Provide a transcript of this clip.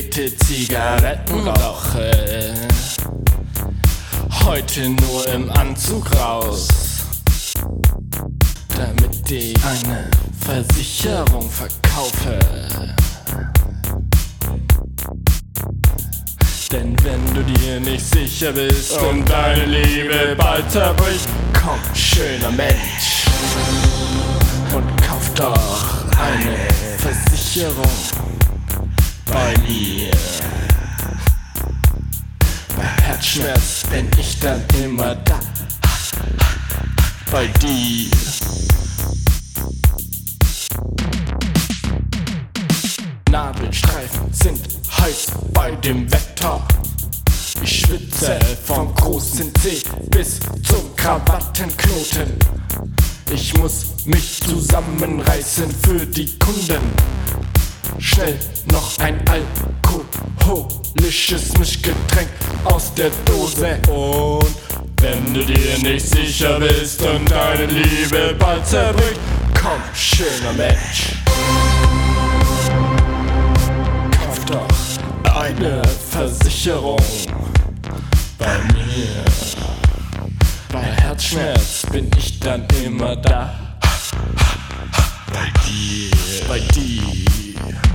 E-Zigaretten rauche, heute nur im Anzug raus, damit ich eine Versicherung verkaufe. Denn wenn du dir nicht sicher bist und deine Liebe bald zerbricht, komm, schöner Mensch, und kauf doch eine Versicherung bei mir. Bei Herzschmerz bin ich dann immer da, bei dir. Nadelstreifen sind heiß bei dem Wetter. Ich schwitze vom großen Zeh bis zum Krawattenknoten. Ich muss mich zusammenreißen für die Kunden. Schnell noch ein alkoholisches Mischgetränk aus der Dose. Und wenn du dir nicht sicher bist und deine Liebe bald zerbricht, komm, schöner Mensch, kauf doch eine Versicherung bei mir. Bei Herzschmerz bin ich dann immer da, bei dir, bei dir.